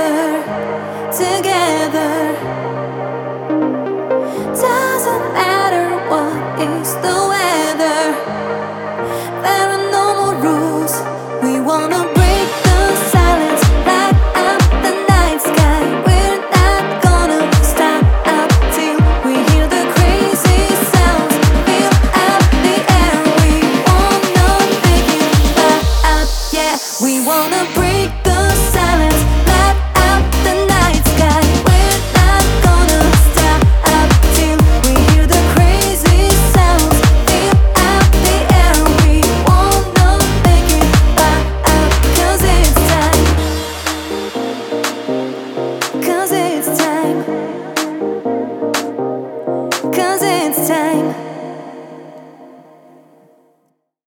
together. Doesn't matter what is the weather. There are no more rules. We wanna break the silence, light up the night sky. We're not gonna stop till we hear the crazy sounds. Fill up the air. We wanna make it pop up, yeah. We wanna break